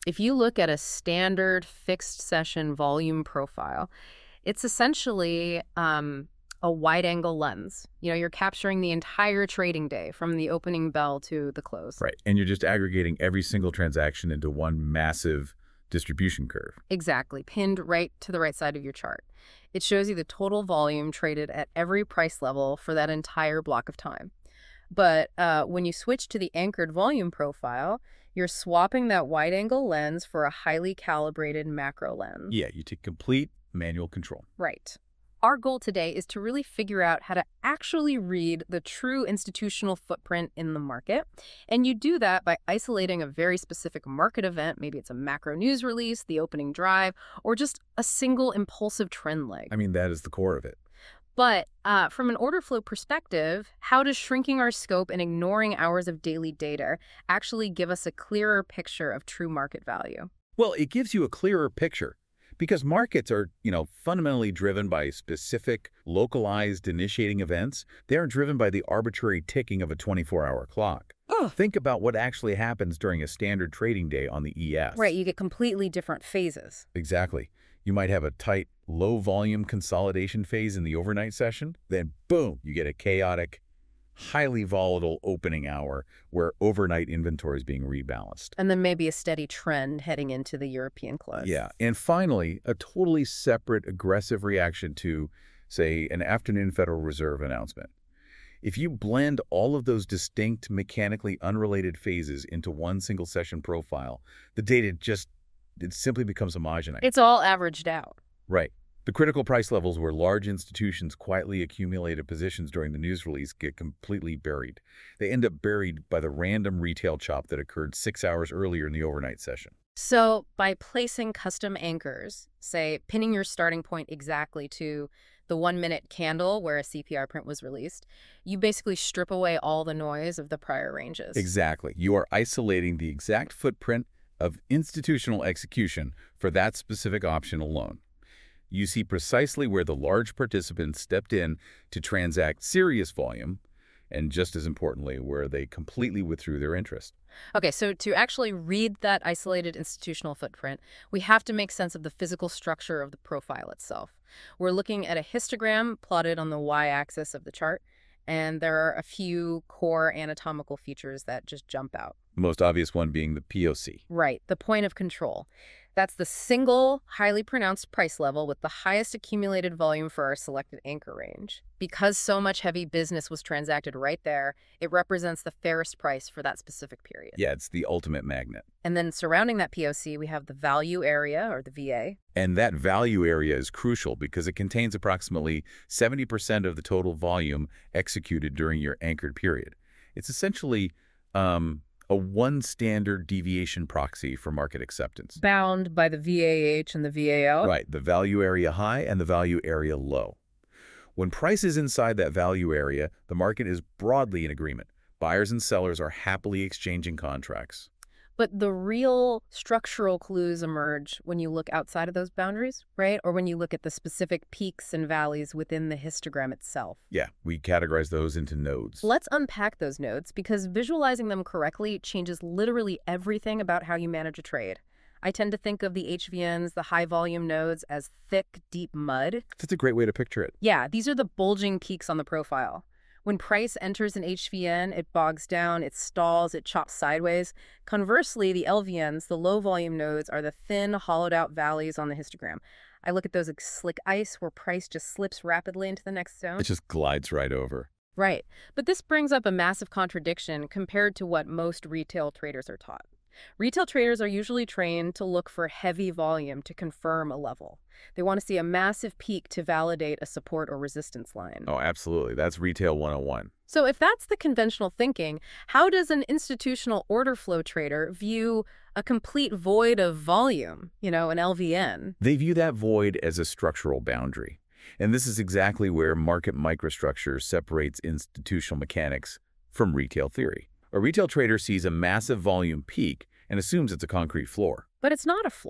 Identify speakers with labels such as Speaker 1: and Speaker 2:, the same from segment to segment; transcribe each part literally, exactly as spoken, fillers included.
Speaker 1: If you look at a standard fixed session volume profile, it's essentially um, a wide-angle lens. You know, you're capturing the entire trading day from the opening bell to the close.
Speaker 2: Right. And you're just aggregating every single transaction into one massive distribution curve.
Speaker 1: Exactly, pinned right to the right side of your chart. It shows you the total volume traded at every price level for that entire block of time. But uh, when you switch to the anchored volume profile, you're swapping that wide-angle lens for a highly calibrated macro lens.
Speaker 2: Yeah, you take complete manual control.
Speaker 1: Right. Our goal today is to really figure out how to actually read the true institutional footprint in the market. And you do that by isolating a very specific market event. Maybe it's a macro news release, the opening drive, or just a single impulsive trend leg.
Speaker 2: I mean, that is the core of it.
Speaker 1: But uh, from an order flow perspective, how does shrinking our scope and ignoring hours of daily data actually give us a clearer picture of true market value?
Speaker 2: Well, it gives you a clearer picture because markets are, you know, fundamentally driven by specific, localized initiating events. They aren't driven by the arbitrary ticking of a twenty-four hour clock.
Speaker 1: Ugh.
Speaker 2: Think about what actually happens during a standard trading day on the E S.
Speaker 1: Right, you get completely different phases.
Speaker 2: Exactly. You might have a tight, low-volume consolidation phase in the overnight session. Then, boom, you get a chaotic, highly volatile opening hour where overnight inventory is being rebalanced.
Speaker 1: And then maybe a steady trend heading into the European close.
Speaker 2: Yeah. And finally, a totally separate, aggressive reaction to, say, an afternoon Federal Reserve announcement. If you blend all of those distinct, mechanically unrelated phases into one single session profile, the data just it simply becomes homogenized.
Speaker 1: It's all averaged out.
Speaker 2: Right. The critical price levels where large institutions quietly accumulated positions during the news release get completely buried. They end up buried by the random retail chop that occurred six hours earlier in the overnight session.
Speaker 1: So by placing custom anchors, say pinning your starting point exactly to the one-minute candle where a C P I print was released, you basically strip away all the noise of the prior ranges.
Speaker 2: Exactly. You are isolating the exact footprint of institutional execution for that specific option alone. You see precisely where the large participants stepped in to transact serious volume, and just as importantly, where they completely withdrew their interest.
Speaker 1: Okay, so to actually read that isolated institutional footprint, we have to make sense of the physical structure of the profile itself. We're looking at a histogram plotted on the y-axis of the chart, and there are a few core anatomical features that just jump out.
Speaker 2: The most obvious one being the P O C.
Speaker 1: Right, the point of control. That's the single, highly pronounced price level with the highest accumulated volume for our selected anchor range. Because so much heavy business was transacted right there, it represents the fairest price for that specific period.
Speaker 2: Yeah, it's the ultimate magnet.
Speaker 1: And then surrounding that P O C, we have the value area, or the V A.
Speaker 2: And that value area is crucial because it contains approximately seventy percent of the total volume executed during your anchored period. It's essentially um, a one standard deviation proxy for market acceptance.
Speaker 1: Bound by the V A H and the V A L?
Speaker 2: Right, the value area high and the value area low. When price is inside that value area, the market is broadly in agreement. Buyers and sellers are happily exchanging contracts.
Speaker 1: But the real structural clues emerge when you look outside of those boundaries, right? Or when you look at the specific peaks and valleys within the histogram itself.
Speaker 2: Yeah, we categorize those into nodes.
Speaker 1: Let's unpack those nodes because visualizing them correctly changes literally everything about how you manage a trade. I tend to think of the H V Ns, the high volume nodes, as thick, deep mud.
Speaker 2: That's a great way to picture it.
Speaker 1: Yeah, these are the bulging peaks on the profile. When price enters an H V N, it bogs down, it stalls, it chops sideways. Conversely, the L V Ns, the low-volume nodes, are the thin, hollowed-out valleys on the histogram. I look at those like slick ice where price just slips rapidly into the next zone.
Speaker 2: It just glides right over.
Speaker 1: Right. But this brings up a massive contradiction compared to what most retail traders are taught. Retail traders are usually trained to look for heavy volume to confirm a level. They want to see a massive peak to validate a support or resistance line.
Speaker 2: Oh, absolutely. That's retail one oh one.
Speaker 1: So if that's the conventional thinking, how does an institutional order flow trader view a complete void of volume, you know, an L V N?
Speaker 2: They view that void as a structural boundary. And this is exactly where market microstructure separates institutional mechanics from retail theory. A retail trader sees a massive volume peak and assumes it's a concrete floor.
Speaker 1: But it's not a floor.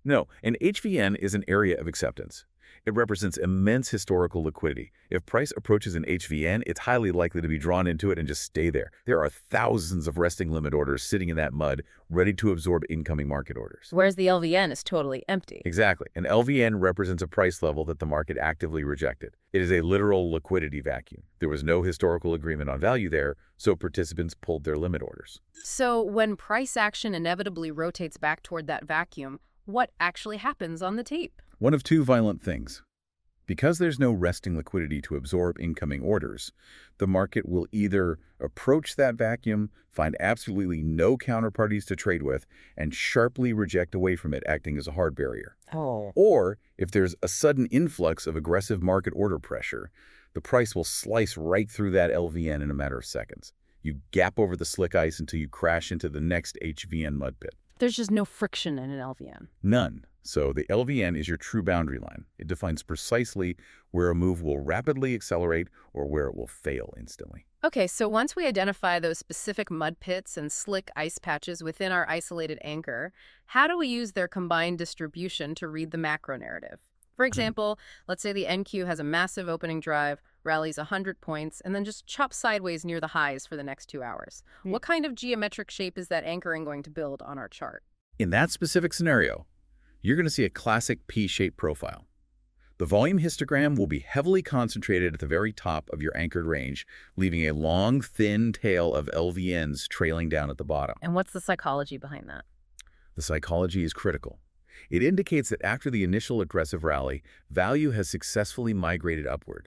Speaker 2: No, an H V N is an area of acceptance. It represents immense historical liquidity. If price approaches an H V N, it's highly likely to be drawn into it and just stay there. There are thousands of resting limit orders sitting in that mud, ready to absorb incoming market orders.
Speaker 1: Whereas the L V N is totally empty.
Speaker 2: Exactly. An L V N represents a price level that the market actively rejected. It is a literal liquidity vacuum. There was no historical agreement on value there, so participants pulled their limit orders.
Speaker 1: So when price action inevitably rotates back toward that vacuum, what actually happens on the tape?
Speaker 2: One of two violent things. Because there's no resting liquidity to absorb incoming orders, the market will either approach that vacuum, find absolutely no counterparties to trade with, and sharply reject away from it, acting as a hard barrier.
Speaker 1: Oh.
Speaker 2: Or, if there's a sudden influx of aggressive market order pressure, the price will slice right through that L V N in a matter of seconds. You gap over the slick ice until you crash into the next H V N mud pit.
Speaker 1: There's just no friction in an L V N.
Speaker 2: None. So the L V N is your true boundary line. It defines precisely where a move will rapidly accelerate or where it will fail instantly.
Speaker 1: Okay, so once we identify those specific mud pits and slick ice patches within our isolated anchor, how do we use their combined distribution to read the macro narrative? For example, let's say the N Q has a massive opening drive, rallies one hundred points, and then just chops sideways near the highs for the next two hours. Mm. What kind of geometric shape is that anchoring going to build on our chart?
Speaker 2: In that specific scenario, you're going to see a classic P-shaped profile. The volume histogram will be heavily concentrated at the very top of your anchored range, leaving a long, thin tail of L V Ns trailing down at the bottom.
Speaker 1: And what's the psychology behind that?
Speaker 2: The psychology is critical. It indicates that after the initial aggressive rally, value has successfully migrated upward.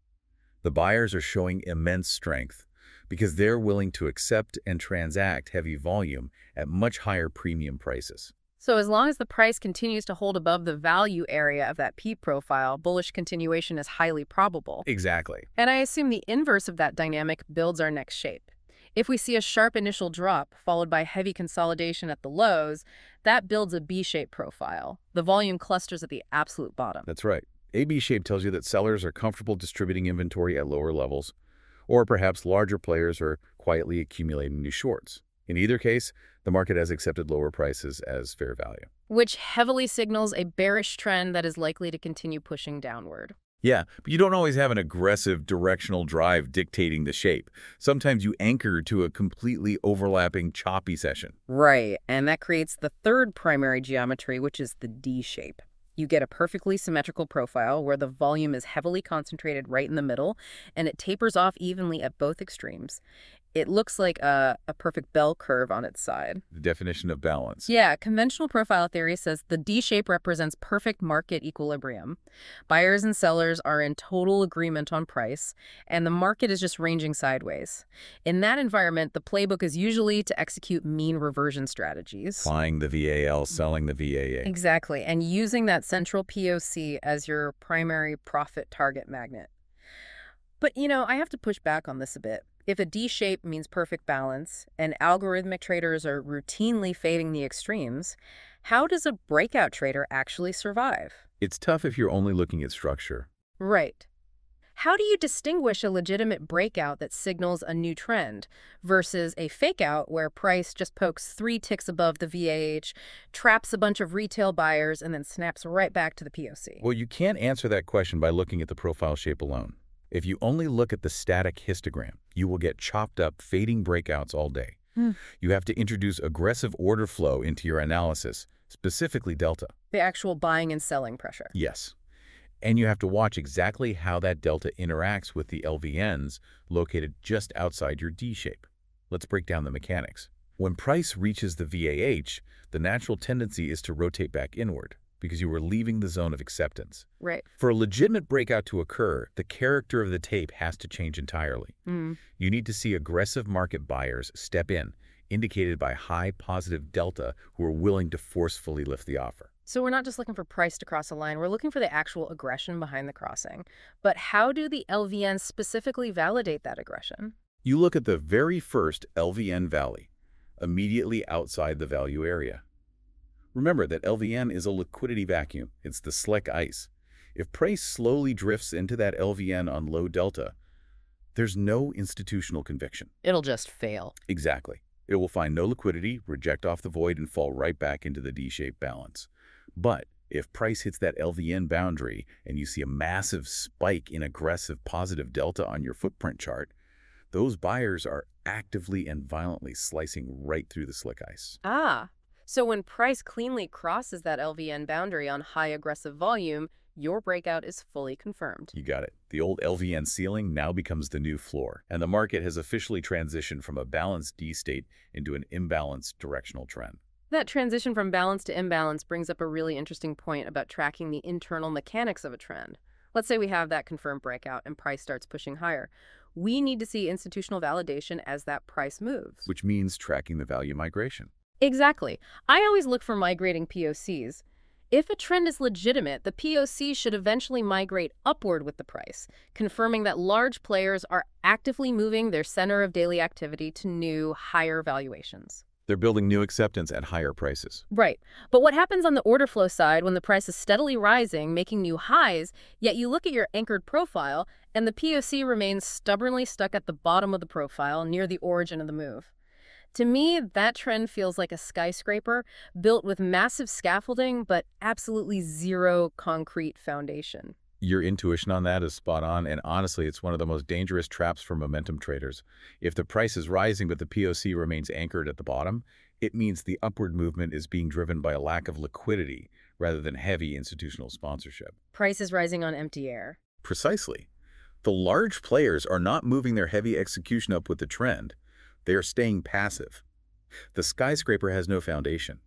Speaker 2: The buyers are showing immense strength because they're willing to accept and transact heavy volume at much higher premium prices.
Speaker 1: So as long as the price continues to hold above the value area of that P profile, bullish continuation is highly probable.
Speaker 2: Exactly.
Speaker 1: And I assume the inverse of that dynamic builds our next shape. If we see a sharp initial drop followed by heavy consolidation at the lows, that builds a B-shaped profile. The volume clusters at the absolute bottom.
Speaker 2: That's right. A B-shape tells you that sellers are comfortable distributing inventory at lower levels, or perhaps larger players are quietly accumulating new shorts. In either case, the market has accepted lower prices as fair value.
Speaker 1: Which heavily signals a bearish trend that is likely to continue pushing downward.
Speaker 2: Yeah, but you don't always have an aggressive directional drive dictating the shape. Sometimes you anchor to a completely overlapping choppy session.
Speaker 1: Right, and that creates the third primary geometry, which is the D shape. You get a perfectly symmetrical profile where the volume is heavily concentrated right in the middle, and it tapers off evenly at both extremes. It looks like a, a perfect bell curve on its side.
Speaker 2: The definition of balance.
Speaker 1: Yeah, conventional profile theory says the D shape represents perfect market equilibrium. Buyers and sellers are in total agreement on price, and the market is just ranging sideways. In that environment, the playbook is usually to execute mean reversion strategies.
Speaker 2: Buying the V A L, selling the V A A.
Speaker 1: Exactly, and using that central P O C as your primary profit target magnet. But, you know, I have to push back on this a bit. If a D shape means perfect balance, and algorithmic traders are routinely fading the extremes, how does a breakout trader actually survive?
Speaker 2: It's tough if you're only looking at structure.
Speaker 1: Right. How do you distinguish a legitimate breakout that signals a new trend versus a fake out where price just pokes three ticks above the V A H, traps a bunch of retail buyers, and then snaps right back to the P O C?
Speaker 2: Well, you can't answer that question by looking at the profile shape alone. If you only look at the static histogram, you will get chopped up, fading breakouts all day.
Speaker 1: Hmm.
Speaker 2: You have to introduce aggressive order flow into your analysis, specifically delta.
Speaker 1: The actual buying and selling pressure.
Speaker 2: Yes. And you have to watch exactly how that delta interacts with the L V Ns located just outside your D shape. Let's break down the mechanics. When price reaches the V A H, the natural tendency is to rotate back inward, because you were leaving the zone of acceptance.
Speaker 1: Right.
Speaker 2: For a legitimate breakout to occur, the character of the tape has to change entirely.
Speaker 1: Mm.
Speaker 2: You need to see aggressive market buyers step in, indicated by high positive delta, who are willing to forcefully lift the offer.
Speaker 1: So we're not just looking for price to cross a line, we're looking for the actual aggression behind the crossing. But how do the L V Ns specifically validate that aggression?
Speaker 2: You look at the very first L V N valley, immediately outside the value area. Remember that L V N is a liquidity vacuum. It's the slick ice. If price slowly drifts into that L V N on low delta, there's no institutional conviction.
Speaker 1: It'll just fail.
Speaker 2: Exactly. It will find no liquidity, reject off the void, and fall right back into the D-shaped balance. But if price hits that L V N boundary and you see a massive spike in aggressive positive delta on your footprint chart, those buyers are actively and violently slicing right through the slick ice.
Speaker 1: Ah, so when price cleanly crosses that L V N boundary on high aggressive volume, your breakout is fully confirmed.
Speaker 2: You got it. The old L V N ceiling now becomes the new floor, and the market has officially transitioned from a balanced D state into an imbalanced directional trend.
Speaker 1: That transition from balance to imbalance brings up a really interesting point about tracking the internal mechanics of a trend. Let's say we have that confirmed breakout and price starts pushing higher. We need to see institutional validation as that price moves.
Speaker 2: Which means tracking the value migration.
Speaker 1: Exactly. I always look for migrating P O Cs. If a trend is legitimate, the P O C should eventually migrate upward with the price, confirming that large players are actively moving their center of daily activity to new, higher valuations.
Speaker 2: They're building new acceptance at higher prices.
Speaker 1: Right. But what happens on the order flow side when the price is steadily rising, making new highs, yet you look at your anchored profile and the P O C remains stubbornly stuck at the bottom of the profile near the origin of the move? To me, that trend feels like a skyscraper built with massive scaffolding but absolutely zero concrete foundation.
Speaker 2: Your intuition on that is spot on, and honestly, it's one of the most dangerous traps for momentum traders. If the price is rising but the P O C remains anchored at the bottom, it means the upward movement is being driven by a lack of liquidity rather than heavy institutional sponsorship.
Speaker 1: Price is rising on empty air.
Speaker 2: Precisely. The large players are not moving their heavy execution up with the trend. They are staying passive. The skyscraper has no foundation.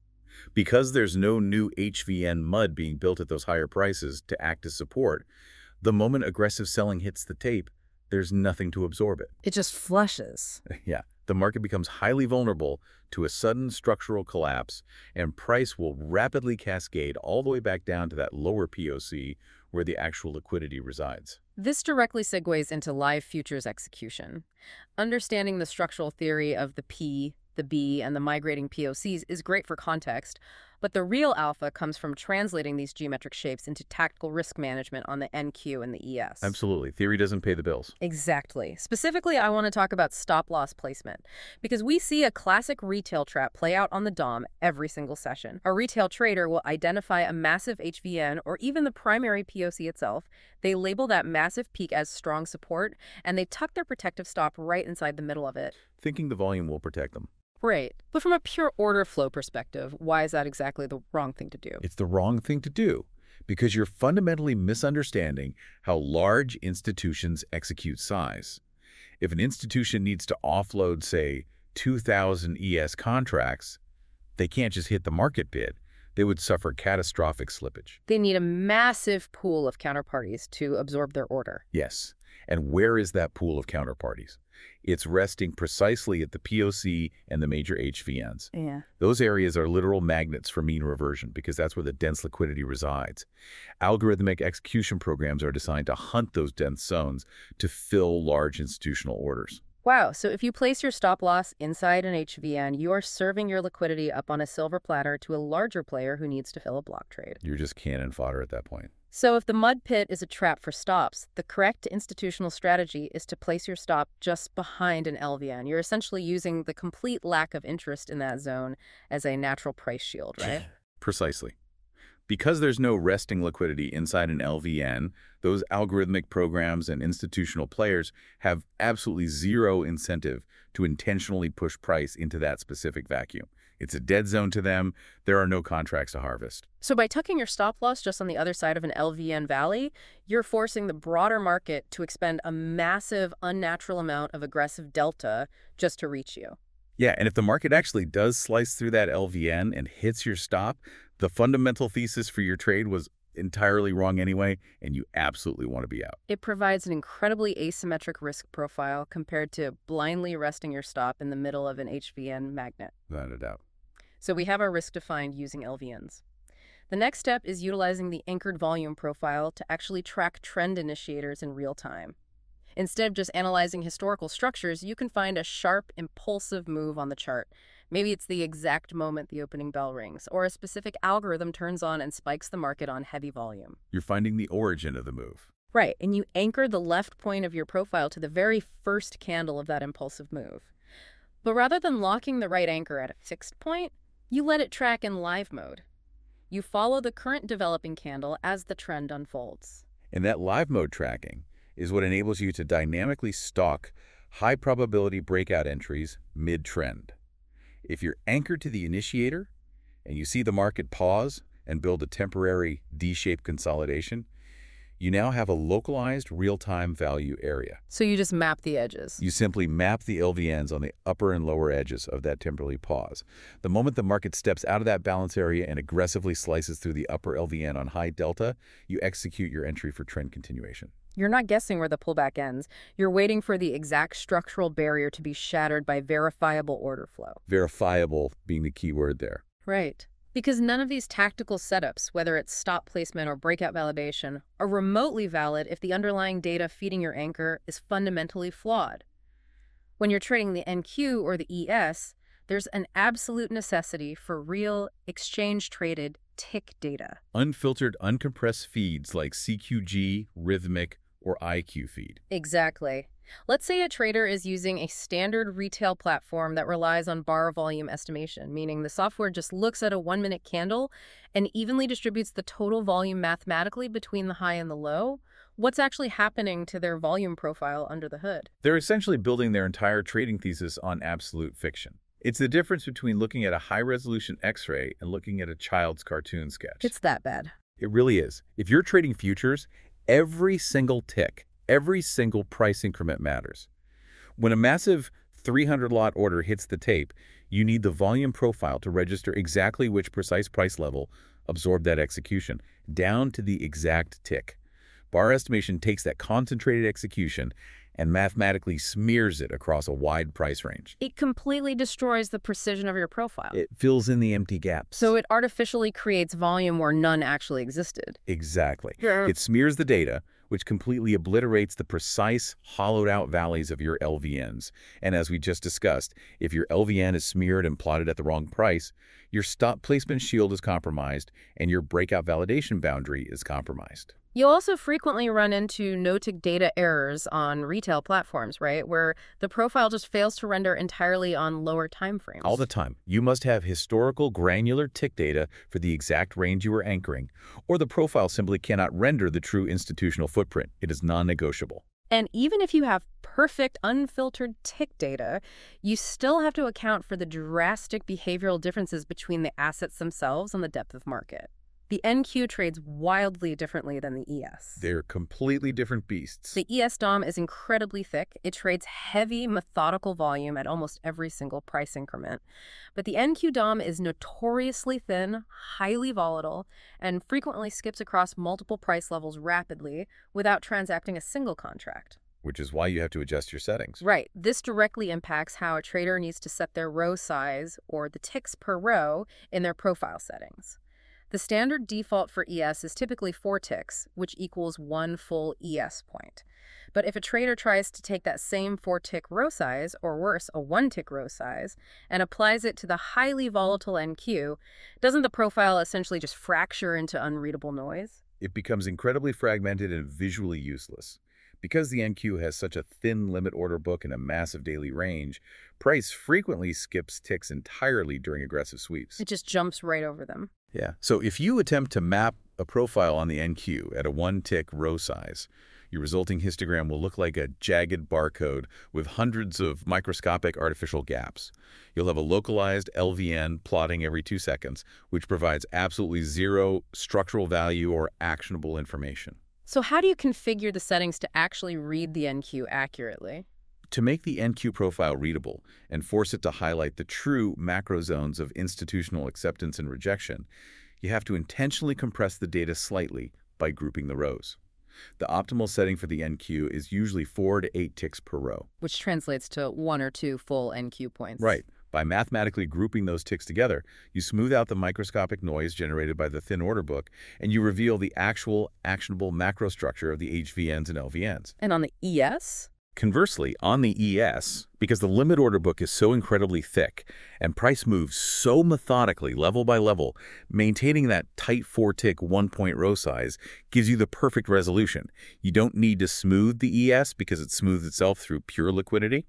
Speaker 2: Because there's no new H V N mud being built at those higher prices to act as support, the moment aggressive selling hits the tape, there's nothing to absorb it.
Speaker 1: It just flushes.
Speaker 2: Yeah, the market becomes highly vulnerable to a sudden structural collapse, and price will rapidly cascade all the way back down to that lower P O C where the actual liquidity resides.
Speaker 1: This directly segues into live futures execution. Understanding the structural theory of the P, the B, and the migrating P O Cs is great for context, but the real alpha comes from translating these geometric shapes into tactical risk management on the N Q and the E S.
Speaker 2: Absolutely. Theory doesn't pay the bills.
Speaker 1: Exactly. Specifically, I want to talk about stop-loss placement, because we see a classic retail trap play out on the D O M every single session. A retail trader will identify a massive H V N or even the primary P O C itself. They label that massive peak as strong support, and they tuck their protective stop right inside the middle of it.
Speaker 2: Thinking the volume will protect them.
Speaker 1: Right. But from a pure order flow perspective, why is that exactly the wrong thing to do?
Speaker 2: It's the wrong thing to do because you're fundamentally misunderstanding how large institutions execute size. If an institution needs to offload, say, two thousand E S contracts, they can't just hit the market bid. They would suffer catastrophic slippage.
Speaker 1: They need a massive pool of counterparties to absorb their order.
Speaker 2: Yes. And where is that pool of counterparties? It's resting precisely at the P O C and the major H V Ns.
Speaker 1: Yeah.
Speaker 2: Those areas are literal magnets for mean reversion because that's where the dense liquidity resides. Algorithmic execution programs are designed to hunt those dense zones to fill large institutional orders.
Speaker 1: Wow, so if you place your stop loss inside an H V N, you are serving your liquidity up on a silver platter to a larger player who needs to fill a block trade.
Speaker 2: You're just cannon fodder at that point.
Speaker 1: So if the mud pit is a trap for stops, the correct institutional strategy is to place your stop just behind an L V N. You're essentially using the complete lack of interest in that zone as a natural price shield, right?
Speaker 2: Precisely. Because there's no resting liquidity inside an L V N, those algorithmic programs and institutional players have absolutely zero incentive to intentionally push price into that specific vacuum. It's a dead zone to them. There are no contracts to harvest.
Speaker 1: So by tucking your stop loss just on the other side of an L V N valley, you're forcing the broader market to expend a massive, unnatural amount of aggressive delta just to reach you.
Speaker 2: Yeah, and if the market actually does slice through that L V N and hits your stop, the fundamental thesis for your trade was entirely wrong anyway, and you absolutely want to be out.
Speaker 1: It provides an incredibly asymmetric risk profile compared to blindly resting your stop in the middle of an H V N magnet.
Speaker 2: Without a doubt.
Speaker 1: So we have our risk defined using L V Ns. The next step is utilizing the anchored volume profile to actually track trend initiators in real time. Instead of just analyzing historical structures, you can find a sharp, impulsive move on the chart. Maybe it's the exact moment the opening bell rings, or a specific algorithm turns on and spikes the market on heavy volume.
Speaker 2: You're finding the origin of the move.
Speaker 1: Right, and you anchor the left point of your profile to the very first candle of that impulsive move. But rather than locking the right anchor at a fixed point, you let it track in live mode. You follow the current developing candle as the trend unfolds.
Speaker 2: And that live mode tracking is what enables you to dynamically stalk high probability breakout entries mid-trend. If you're anchored to the initiator and you see the market pause and build a temporary D-shaped consolidation, you now have a localized real-time value area.
Speaker 1: So you just map the edges.
Speaker 2: You simply map the L V Ns on the upper and lower edges of that temporary pause. The moment the market steps out of that balance area and aggressively slices through the upper L V N on high delta, you execute your entry for trend continuation.
Speaker 1: You're not guessing where the pullback ends. You're waiting for the exact structural barrier to be shattered by verifiable order flow.
Speaker 2: Verifiable being the key word there.
Speaker 1: Right. Because none of these tactical setups, whether it's stop placement or breakout validation, are remotely valid if the underlying data feeding your anchor is fundamentally flawed. When you're trading the N Q or the E S, there's an absolute necessity for real, exchange-traded tick data.
Speaker 2: Unfiltered, uncompressed feeds like C Q G, Rhythmic, or I Q feed.
Speaker 1: Exactly. Let's say a trader is using a standard retail platform that relies on bar volume estimation, meaning the software just looks at a one-minute candle and evenly distributes the total volume mathematically between the high and the low. What's actually happening to their volume profile under the hood?
Speaker 2: They're essentially building their entire trading thesis on absolute fiction. It's the difference between looking at a high-resolution X-ray and looking at a child's cartoon sketch.
Speaker 1: It's that bad.
Speaker 2: It really is. If you're trading futures, every single tick, every single price increment matters. When a massive three hundred lot order hits the tape, you need the volume profile to register exactly which precise price level absorbed that execution, down to the exact tick. Bar estimation takes that concentrated execution and mathematically smears it across a wide price range.
Speaker 1: It completely destroys the precision of your profile.
Speaker 2: It fills in the empty gaps.
Speaker 1: So it artificially creates volume where none actually existed.
Speaker 2: Exactly.
Speaker 1: Yeah.
Speaker 2: It smears the data, which completely obliterates the precise, hollowed-out valleys of your L V Ns. And as we just discussed, if your L V N is smeared and plotted at the wrong price, your stop placement shield is compromised and your breakout validation boundary is compromised.
Speaker 1: You'll also frequently run into no-tick data errors on retail platforms, right, where the profile just fails to render entirely on lower time frames.
Speaker 2: All the time. You must have historical granular tick data for the exact range you are anchoring, or the profile simply cannot render the true institutional footprint. It is non-negotiable.
Speaker 1: And even if you have perfect, unfiltered tick data, you still have to account for the drastic behavioral differences between the assets themselves and the depth of market. The N Q trades wildly differently than the E S.
Speaker 2: They're completely different beasts.
Speaker 1: The E S D O M is incredibly thick. It trades heavy, methodical volume at almost every single price increment. But the N Q D O M is notoriously thin, highly volatile, and frequently skips across multiple price levels rapidly without transacting a single contract.
Speaker 2: Which is why you have to adjust your settings.
Speaker 1: Right. This directly impacts how a trader needs to set their row size, or the ticks per row, in their profile settings. The standard default for E S is typically four ticks, which equals one full E S point. But if a trader tries to take that same four-tick row size, or worse, a one-tick row size, and applies it to the highly volatile N Q, doesn't the profile essentially just fracture into unreadable noise?
Speaker 2: It becomes incredibly fragmented and visually useless. Because the N Q has such a thin limit order book and a massive daily range, price frequently skips ticks entirely during aggressive sweeps.
Speaker 1: It just jumps right over them.
Speaker 2: Yeah. So if you attempt to map a profile on the N Q at a one-tick row size, your resulting histogram will look like a jagged barcode with hundreds of microscopic artificial gaps. You'll have a localized L V N plotting every two seconds, which provides absolutely zero structural value or actionable information.
Speaker 1: So how do you configure the settings to actually read the N Q accurately?
Speaker 2: To make the N Q profile readable and force it to highlight the true macro zones of institutional acceptance and rejection, you have to intentionally compress the data slightly by grouping the rows. The optimal setting for the N Q is usually four to eight ticks per row.
Speaker 1: Which translates to one or two full N Q points.
Speaker 2: Right. By mathematically grouping those ticks together, you smooth out the microscopic noise generated by the thin order book, and you reveal the actual actionable macro structure of the H V Ns and L V Ns.
Speaker 1: And on the E S?
Speaker 2: Conversely, on the E S, because the limit order book is so incredibly thick and price moves so methodically level by level, maintaining that tight four-tick one-point row size gives you the perfect resolution. You don't need to smooth the E S because it smooths itself through pure liquidity.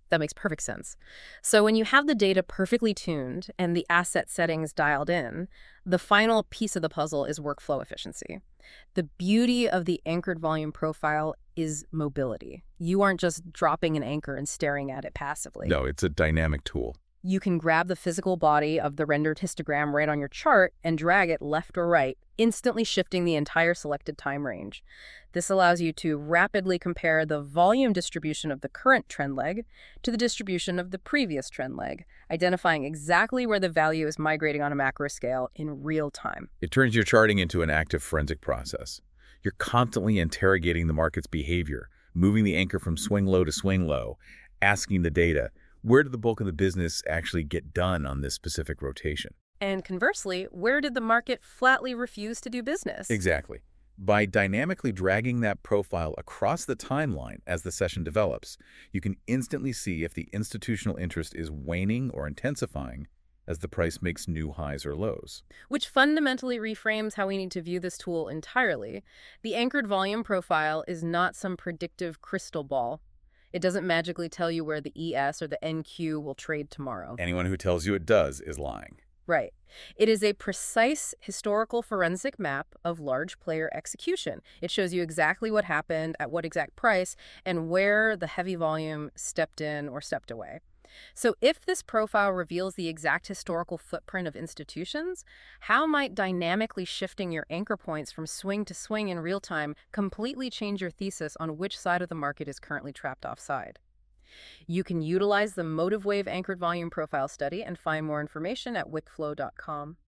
Speaker 1: That makes perfect sense. So when you have the data perfectly tuned and the asset settings dialed in, the final piece of the puzzle is workflow efficiency. The beauty of the anchored volume profile is mobility. You aren't just dropping an anchor and staring at it passively.
Speaker 2: No, it's a dynamic tool.
Speaker 1: You can grab the physical body of the rendered histogram right on your chart and drag it left or right, instantly shifting the entire selected time range. This allows you to rapidly compare the volume distribution of the current trend leg to the distribution of the previous trend leg, identifying exactly where the value is migrating on a macro scale in real time.
Speaker 2: It turns your charting into an active forensic process. You're constantly interrogating the market's behavior, moving the anchor from swing low to swing low, asking the data, where did the bulk of the business actually get done on this specific rotation?
Speaker 1: And conversely, where did the market flatly refuse to do business?
Speaker 2: Exactly. By dynamically dragging that profile across the timeline as the session develops, you can instantly see if the institutional interest is waning or intensifying as the price makes new highs or lows.
Speaker 1: Which fundamentally reframes how we need to view this tool entirely. The anchored volume profile is not some predictive crystal ball. It doesn't magically tell you where the E S or the N Q will trade tomorrow.
Speaker 2: Anyone who tells you it does is lying.
Speaker 1: Right. It is a precise historical forensic map of large player execution. It shows you exactly what happened, at what exact price, and where the heavy volume stepped in or stepped away. So if this profile reveals the exact historical footprint of institutions, how might dynamically shifting your anchor points from swing to swing in real time completely change your thesis on which side of the market is currently trapped offside? You can utilize the Motive Wave Anchored Volume Profile Study and find more information at wickflow dot com.